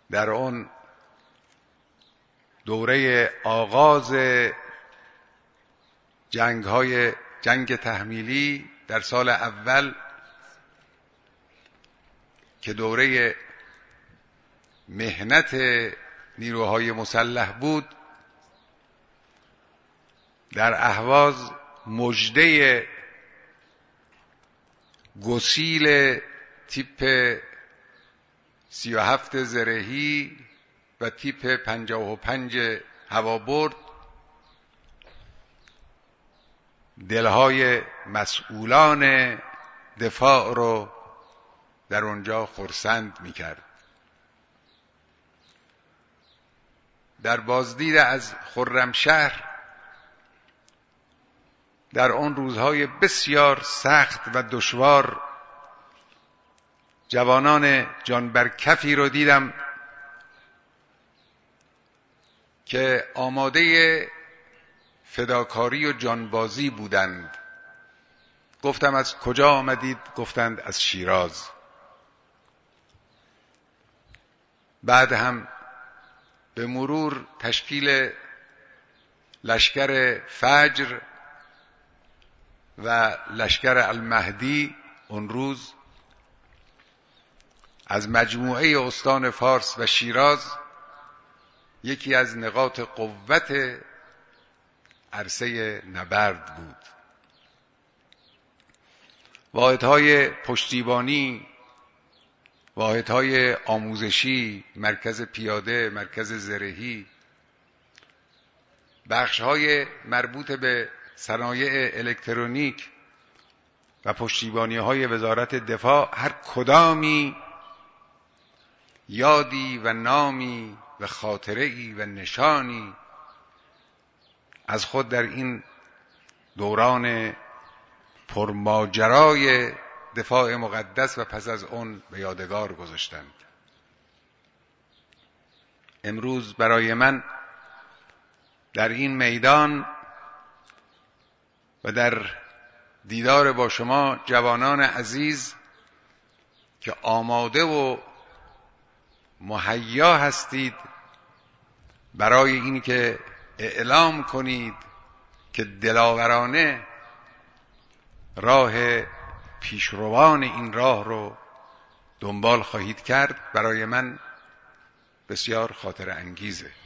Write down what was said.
در اون دوره آغاز جنگ تحمیلی در سال اول که دوره مهنت نیروهای مسلح بود، در اهواز مژده گسیل تیپ 37 زرهی و تیپ 55 هوابرد دلهای مسئولان دفاع رو در اونجا خرسند می‌کرد. در بازدید از خرمشهر در آن روزهای بسیار سخت و دشوار جوانان جانبرکفی رو دیدم که آماده فداکاری و جانبازی بودند. گفتم از کجا آمدید؟ گفتند از شیراز. بعد هم به مرور تشکیل لشکر فجر و لشکر المهدی اون روز از مجموعه استان فارس و شیراز یکی از نقاط قوت عرصه نبرد بود. واحدهای پشتیبانی، واحدهای آموزشی، مرکز پیاده، مرکز زرهی، بخشهای مربوط به صنایع الکترونیک و پشتیبانی‌های وزارت دفاع، هر کدامی یادی و نامی و خاطره‌ای و نشانی از خود در این دوران پرماجرای دفاع مقدس و پس از اون به یادگار گذاشتند. امروز برای من در این میدان و در دیدار با شما جوانان عزیز که آماده و مهیا هستید برای این که اعلام کنید که دلاورانه راه پیشروان این راه رو دنبال خواهید کرد، برای من بسیار خاطر انگیزه.